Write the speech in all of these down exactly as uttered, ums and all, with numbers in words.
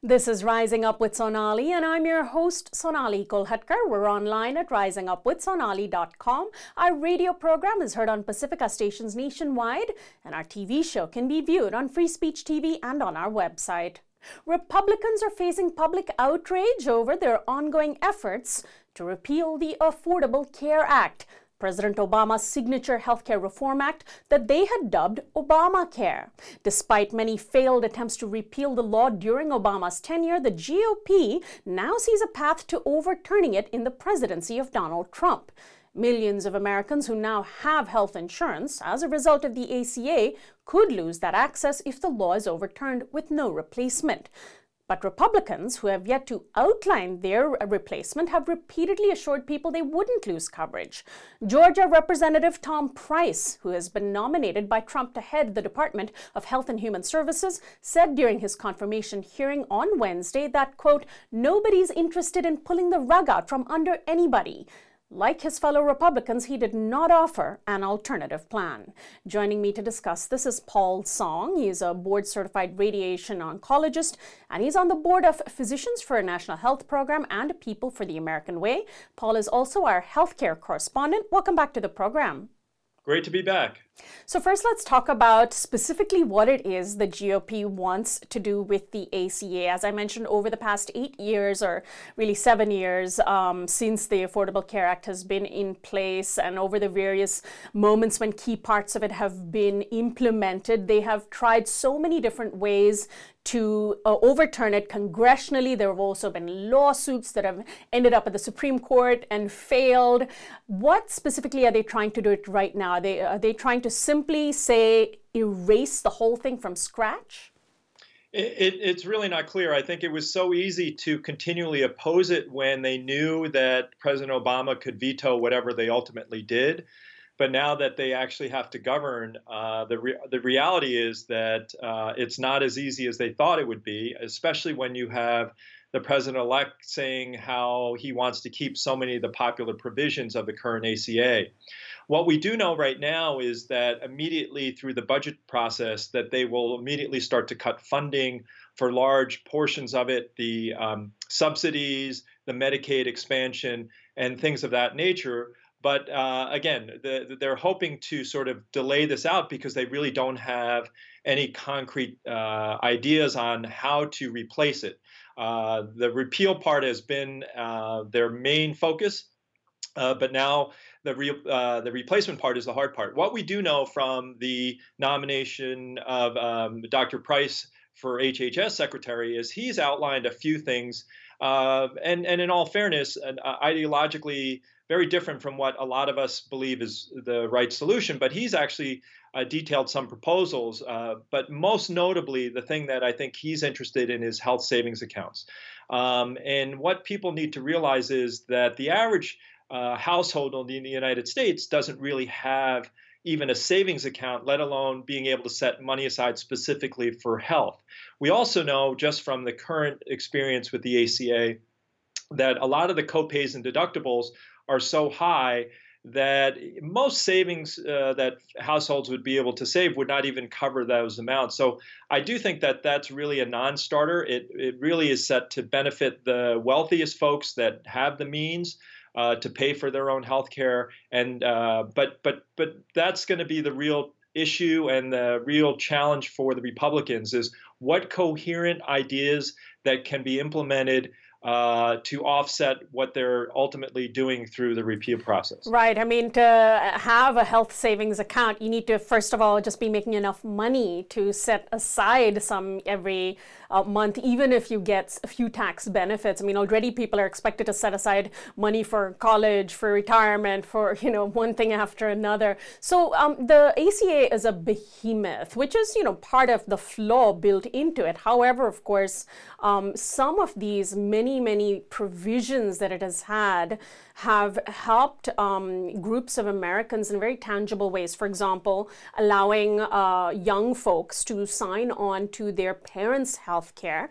This is Rising Up with Sonali, and I'm your host, Sonali Kolhatkar. We're online at rising up with sonali dot com. Our radio program is heard on Pacifica stations nationwide, and our T V show can be viewed on Free Speech T V and on our website. Republicans are facing public outrage over their ongoing efforts to repeal the Affordable Care Act, President Obama's signature healthcare reform act that they had dubbed Obamacare. Despite many failed attempts to repeal the law during Obama's tenure, the G O P now sees a path to overturning it in the presidency of Donald Trump. Millions of Americans who now have health insurance as a result of the A C A could lose that access if the law is overturned with no replacement. But Republicans, who have yet to outline their replacement, have repeatedly assured people they wouldn't lose coverage. Georgia Representative Tom Price, who has been nominated by Trump to head the Department of Health and Human Services, said during his confirmation hearing on Wednesday that, quote, nobody's interested in pulling the rug out from under anybody. Like his fellow Republicans, he did not offer an alternative plan. Joining me to discuss this is Paul Song. He is a board-certified radiation oncologist, and he's on the board of Physicians for a National Health Program and People for the American Way. Paul is also our healthcare correspondent. Welcome back to the program. Great to be back. So first, let's talk about specifically what it is the G O P wants to do with the A C A. As I mentioned, over the past eight years, or really seven years, um, since the Affordable Care Act has been in place, and over the various moments when key parts of it have been implemented, they have tried so many different ways to uh, overturn it congressionally. There have also been lawsuits that have ended up at the Supreme Court and failed. What specifically are they trying to do it right now? Are they, are they trying to simply say, erase the whole thing from scratch? It, it, it's really not clear. I think it was so easy to continually oppose it when they knew that President Obama could veto whatever they ultimately did. But now that they actually have to govern, uh, the re- the reality is that uh, it's not as easy as they thought it would be, especially when you have the president-elect saying how he wants to keep so many of the popular provisions of the current A C A. What we do know right now is that immediately through the budget process that they will immediately start to cut funding for large portions of it, the um, subsidies, the Medicaid expansion, and things of that nature. But uh, again, the, they're hoping to sort of delay this out because they really don't have any concrete uh, ideas on how to replace it. Uh, the repeal part has been uh, their main focus, uh, but now the, re- uh, the replacement part is the hard part. What we do know from the nomination of um, Doctor Price for H H S Secretary is he's outlined a few things, uh, and, and in all fairness, uh, ideologically, very different from what a lot of us believe is the right solution, but he's actually uh, detailed some proposals. Uh, but most notably, the thing that I think he's interested in is health savings accounts. Um, and what people need to realize is that the average uh, household in the United States doesn't really have even a savings account, let alone being able to set money aside specifically for health. We also know just from the current experience with the A C A that a lot of the copays and deductibles are so high that most savings uh, that households would be able to save would not even cover those amounts. So I do think that that's really a non-starter. It, it really is set to benefit the wealthiest folks that have the means uh, to pay for their own health care. And uh, but but but that's going to be the real issue and the real challenge for the Republicans is what coherent ideas that can be implemented Uh, to offset what they're ultimately doing through the repeal process. Right. I mean, to have a health savings account, you need to, first of all, just be making enough money to set aside some every uh, month, even if you get a few tax benefits. I mean, already people are expected to set aside money for college, for retirement, for, you know, one thing after another. So um, the A C A is a behemoth, which is, you know, part of the flaw built into it. However, of course, um, some of these many many provisions that it has had have helped um, groups of Americans in very tangible ways. For example, allowing uh, young folks to sign on to their parents' health care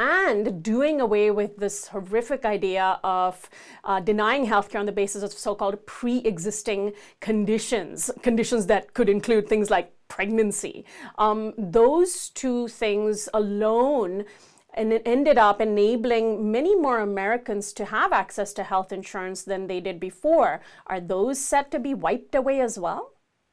and doing away with this horrific idea of uh, denying healthcare on the basis of so-called pre-existing conditions, conditions that could include things like pregnancy. Um, those two things alone and it ended up enabling many more Americans to have access to health insurance than they did before. Are those set to be wiped away as well?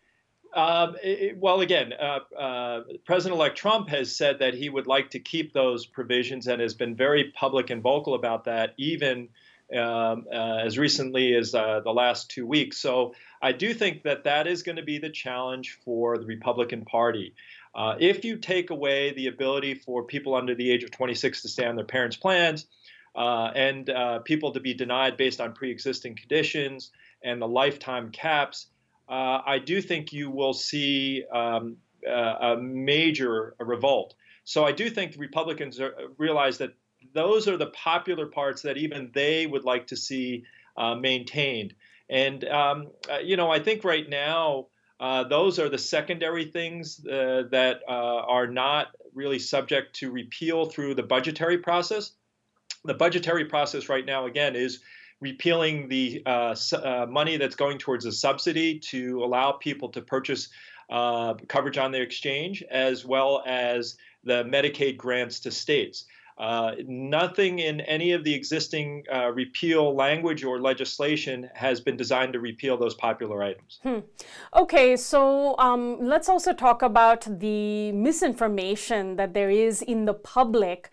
Um, it, well, again, uh, uh, President-elect Trump has said that he would like to keep those provisions and has been very public and vocal about that, even um, uh, as recently as uh, the last two weeks. So I do think that that is going to be the challenge for the Republican Party. Uh, if you take away the ability for people under the age of twenty-six to stay on their parents' plans uh, and uh, people to be denied based on pre-existing conditions and the lifetime caps, Uh, I do think you will see um, uh, a major revolt. So I do think the Republicans are, realize that those are the popular parts that even they would like to see uh, maintained. And, um, uh, you know, I think right now uh, those are the secondary things uh, that uh, are not really subject to repeal through the budgetary process. The budgetary process right now, again, is repealing the uh, uh, money that's going towards a subsidy to allow people to purchase uh, coverage on their exchange, as well as the Medicaid grants to states. Uh, nothing in any of the existing uh, repeal language or legislation has been designed to repeal those popular items. Hmm. Okay, so um, let's also talk about the misinformation that there is in the public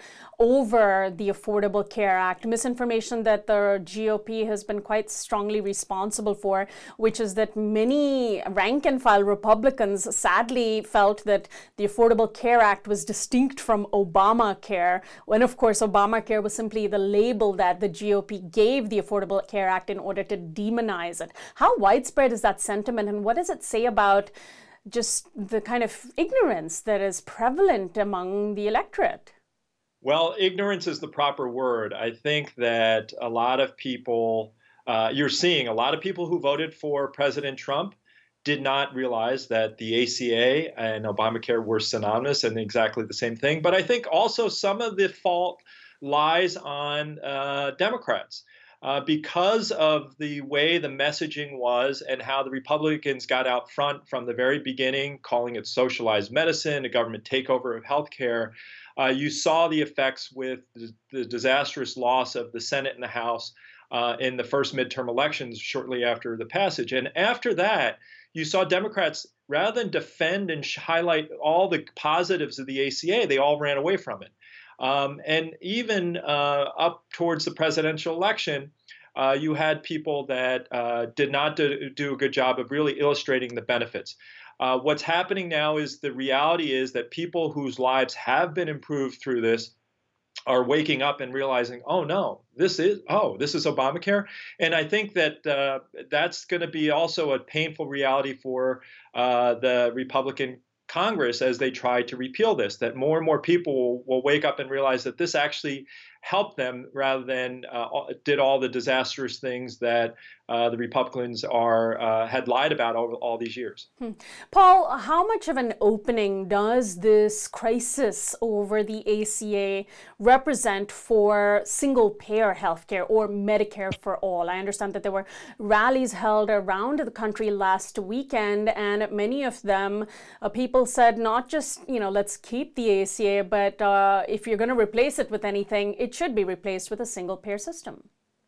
over the Affordable Care Act, misinformation that the G O P has been quite strongly responsible for, which is that many rank and file Republicans sadly felt that the Affordable Care Act was distinct from Obamacare, when of course Obamacare was simply the label that the G O P gave the Affordable Care Act in order to demonize it. How widespread is that sentiment, and what does it say about just the kind of ignorance that is prevalent among the electorate? Well, ignorance is the proper word. I think that a lot of people, uh, you're seeing a lot of people who voted for President Trump did not realize that the A C A and Obamacare were synonymous and exactly the same thing. But I think also some of the fault lies on uh, Democrats. Uh, because of the way the messaging was and how the Republicans got out front from the very beginning, calling it socialized medicine, a government takeover of healthcare, uh, you saw the effects with the, the disastrous loss of the Senate and the House uh, in the first midterm elections shortly after the passage. And after that, you saw Democrats, rather than defend and highlight all the positives of the A C A, they all ran away from it. Um, and even uh, up towards the presidential election, uh, you had people that uh, did not do, do a good job of really illustrating the benefits. Uh, what's happening now is the reality is that people whose lives have been improved through this are waking up and realizing, oh no, this is oh this is Obamacare, and I think that uh, that's going to be also a painful reality for uh, the Republican Congress as they try to repeal this, that more and more people will, will wake up and realize that this actually helped them rather than uh, did all the disastrous things that uh, the Republicans are uh, had lied about over all these years. Hmm. Paul, how much of an opening does this crisis over the A C A represent for single-payer healthcare or Medicare for all? I understand that there were rallies held around the country last weekend, and many of them, uh, people said not just, you know, let's keep the A C A, but uh, if you're going to replace it with anything, it should be replaced with a single-payer system.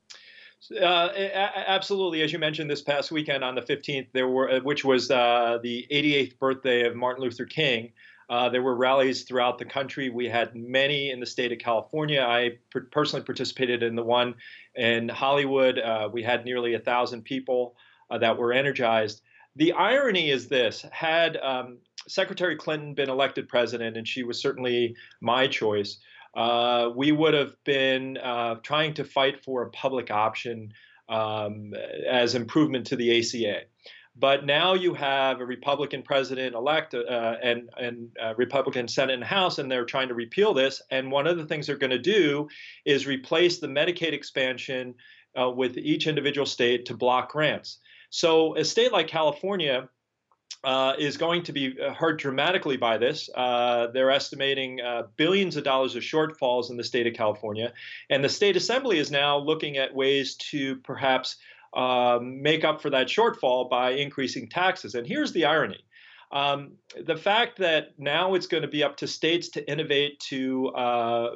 Uh, absolutely. As you mentioned, this past weekend on the fifteenth, there were, which was uh, the eighty-eighth birthday of Martin Luther King, uh, there were rallies throughout the country. We had many in the state of California. I per- personally participated in the one in Hollywood. Uh, we had nearly a thousand people uh, that were energized. The irony is this: had um, Secretary Clinton been elected president, and she was certainly my choice, Uh, we would have been uh, trying to fight for a public option um, as improvement to the A C A. But now you have a Republican president-elect uh, and, and uh, Republican Senate and House, and they're trying to repeal this. And one of the things they're going to do is replace the Medicaid expansion uh, with each individual state to block grants. So a state like California Uh, is going to be hurt dramatically by this. Uh, they're estimating uh, billions of dollars of shortfalls in the state of California. And the state assembly is now looking at ways to perhaps uh, make up for that shortfall by increasing taxes. And here's the irony. Um, the fact that now it's going to be up to states to innovate to uh,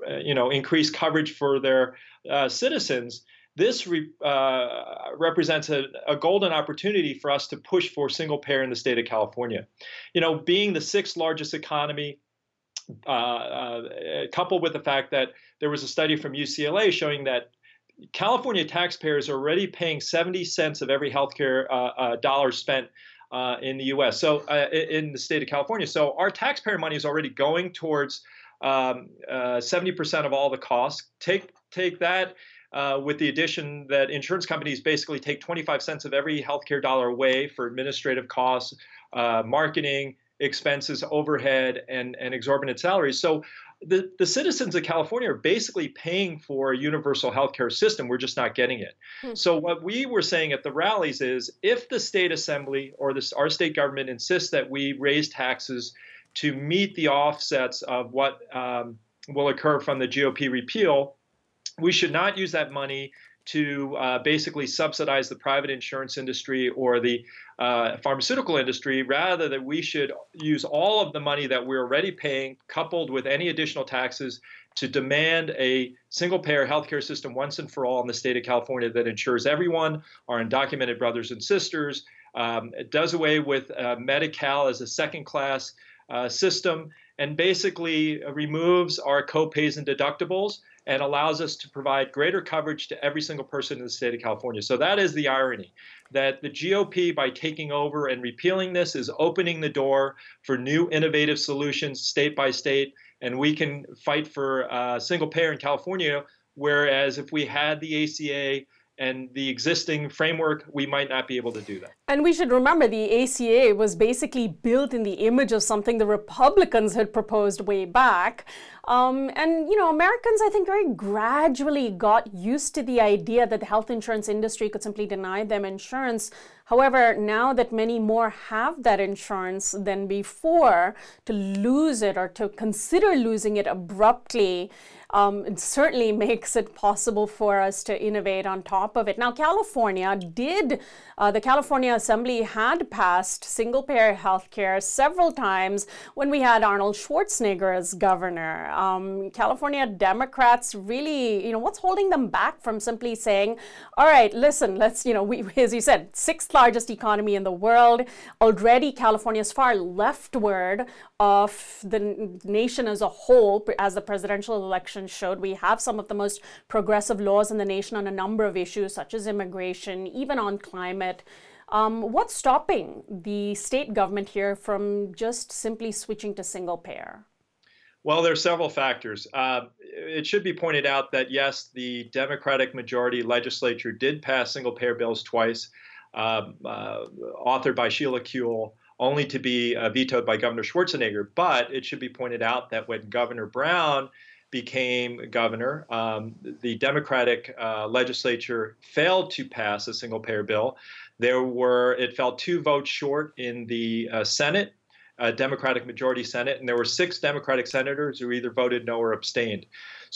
uh, you know, increase coverage for their uh, citizens, this re, uh, represents a, a golden opportunity for us to push for single payer in the state of California. You know, being the sixth largest economy, uh, uh, coupled with the fact that there was a study from U C L A showing that California taxpayers are already paying seventy cents of every healthcare uh, uh, dollar spent uh, in the U S, so uh, in the state of California. So our taxpayer money is already going towards um, uh, seventy percent of all the costs. Take, take that uh, with the addition that insurance companies basically take twenty-five cents of every healthcare dollar away for administrative costs, uh, marketing, expenses, overhead, and, and exorbitant salaries. So the, the citizens of California are basically paying for a universal healthcare system. We're just not getting it. Hmm. So what we were saying at the rallies is if the state assembly or this, our state government insists that we raise taxes to meet the offsets of what um, will occur from the G O P repeal, we should not use that money to uh, basically subsidize the private insurance industry or the uh, pharmaceutical industry. Rather, that we should use all of the money that we're already paying, coupled with any additional taxes, to demand a single-payer healthcare system once and for all in the state of California that insures everyone, our undocumented brothers and sisters. Um, it does away with uh, Medi-Cal as a second-class uh, system, and basically removes our co-pays and deductibles, and allows us to provide greater coverage to every single person in the state of California. So that is the irony, that the G O P, by taking over and repealing this, is opening the door for new innovative solutions state by state, and we can fight for uh, single payer in California, whereas if we had the A C A and the existing framework, we might not be able to do that. And we should remember the A C A was basically built in the image of something the Republicans had proposed way back. Um, and, you know, Americans, I think, very gradually got used to the idea that the health insurance industry could simply deny them insurance. However, now that many more have that insurance than before, to lose it or to consider losing it abruptly, um, it certainly makes it possible for us to innovate on top of it. Now, California did, uh, the California Assembly had passed single-payer health care several times when we had Arnold Schwarzenegger as governor. Um, California Democrats really, you know, what's holding them back from simply saying, all right, listen, let's, you know, we, as you said, sixth largest economy in the world. Already California is far leftward of the nation as a whole. As the presidential election showed, we have some of the most progressive laws in the nation on a number of issues, such as immigration, even on climate. Um, what's stopping the state government here from just simply switching to single payer? Well, there are several factors. Uh, it should be pointed out that, yes, the Democratic majority legislature did pass single-payer bills twice, uh, uh, authored by Sheila Kuehl, only to be uh, vetoed by Governor Schwarzenegger. But it should be pointed out that when Governor Brown became governor, um, the Democratic uh, legislature failed to pass a single-payer bill. There were, it fell two votes short in the uh, Senate, a Democratic majority Senate, and there were six Democratic senators who either voted no or abstained.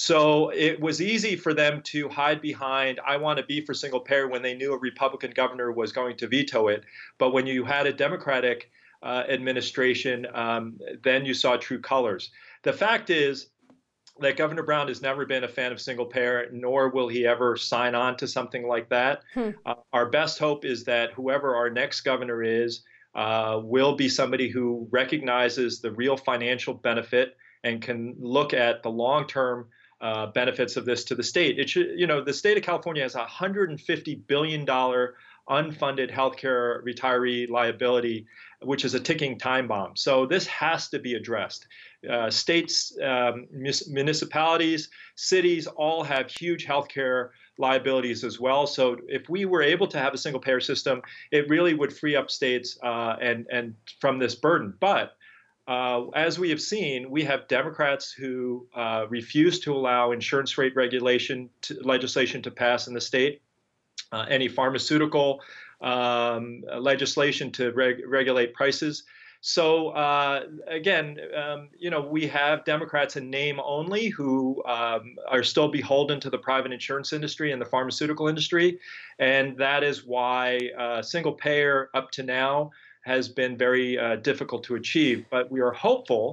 So it was easy for them to hide behind, I want to be for single payer, when they knew a Republican governor was going to veto it. But when you had a Democratic uh, administration, um, then you saw true colors. The fact is that Governor Brown has never been a fan of single payer, nor will he ever sign on to something like that. Hmm. Uh, our best hope is that whoever our next governor is, Uh, will be somebody who recognizes the real financial benefit and can look at the long-term uh, benefits of this to the state. It should, you know, the state of California has a one hundred fifty billion dollars unfunded healthcare retiree liability, which is a ticking time bomb. So this has to be addressed. Uh, states, um, municipalities, cities all have huge healthcare liabilities as well. So if we were able to have a single payer system, it really would free up states uh, and, and from this burden. But uh, as we have seen, we have Democrats who uh, refuse to allow insurance rate regulation to, legislation to pass in the state, uh, any pharmaceutical um, legislation to reg- regulate prices. So uh, again, um, you know, we have Democrats in name only who um, are still beholden to the private insurance industry and the pharmaceutical industry, and that is why uh, single payer up to now has been very uh, difficult to achieve. But we are hopeful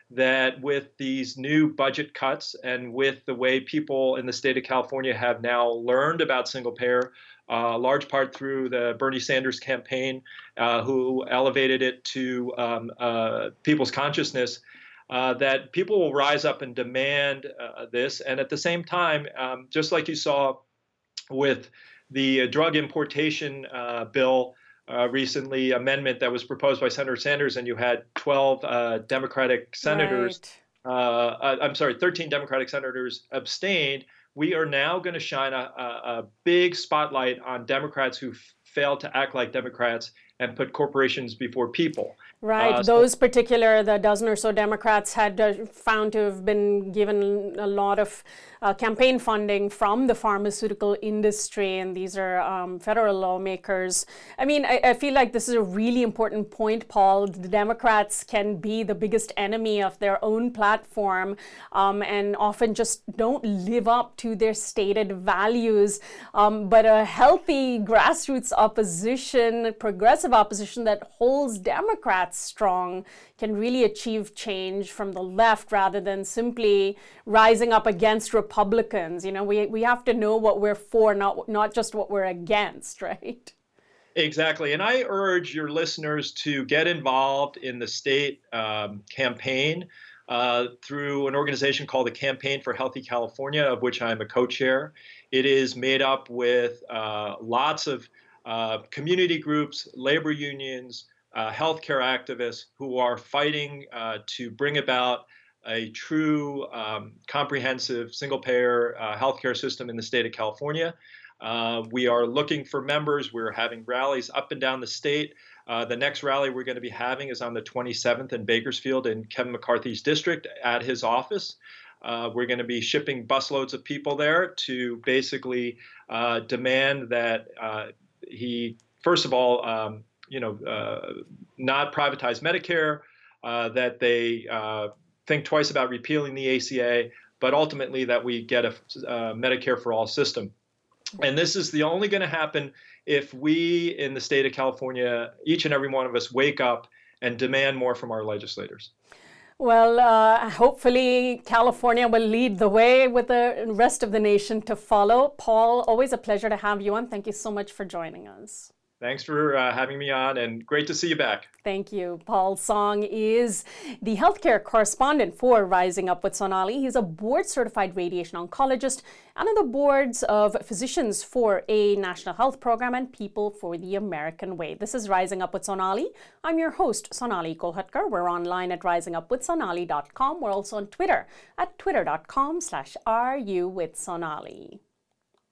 that with these new budget cuts and with the way people in the state of California have now learned about single payer, uh, large part through the Bernie Sanders campaign, uh, who elevated it to um, uh, people's consciousness, uh, that people will rise up and demand uh, this. And at the same time, um, just like you saw with the drug importation uh, bill, Uh, recently amendment that was proposed by Senator Sanders, and you had twelve uh, Democratic senators, Right. uh, uh, I'm sorry, thirteen Democratic senators abstained. We are now going to shine a, a, a big spotlight on Democrats who f- failed to act like Democrats and put corporations before people. Right. Uh, so- Those particular, the dozen or so Democrats had uh, found to have been given a lot of uh, campaign funding from the pharmaceutical industry, and these are um, federal lawmakers. I mean, I, I feel like this is a really important point, Paul. The Democrats can be the biggest enemy of their own platform um, and often just don't live up to their stated values. Um, but a healthy grassroots opposition, progressive opposition that holds Democrats strong can really achieve change from the left rather than simply rising up against Republicans. You know, we, we have to know what we're for, not, not just what we're against, right? Exactly. And I urge your listeners to get involved in the state um, campaign uh, through an organization called the Campaign for Healthy California, of which I'm a co-chair. It is made up with uh, lots of uh, community groups, labor unions, uh, healthcare activists who are fighting uh, to bring about a true um, comprehensive single-payer uh, healthcare system in the state of California. Uh, we are looking for members. We're having rallies up and down the state. Uh, the next rally we're going to be having is on the twenty-seventh in Bakersfield in Kevin McCarthy's district at his office. Uh, we're going to be shipping busloads of people there to basically uh, demand that uh, he, first of all, um, you know, uh, not privatize Medicare, uh, that they uh, think twice about repealing the A C A, but ultimately that we get a uh, Medicare for all system. And this is the only going to happen if we in the state of California, each and every one of us, wake up and demand more from our legislators. Well, uh, hopefully California will lead the way with the rest of the nation to follow. Paul, always a pleasure to have you on. Thank you so much for joining us. Thanks for uh, having me on, and great to see you back. Thank you. Paul Song is the healthcare correspondent for Rising Up with Sonali. He's a board-certified radiation oncologist and on the boards of Physicians for a National Health Program and People for the American Way. This is Rising Up with Sonali. I'm your host, Sonali Kolhatkar. We're online at rising up with sonali dot com. We're also on Twitter at twitter dot com slash are you with Sonali.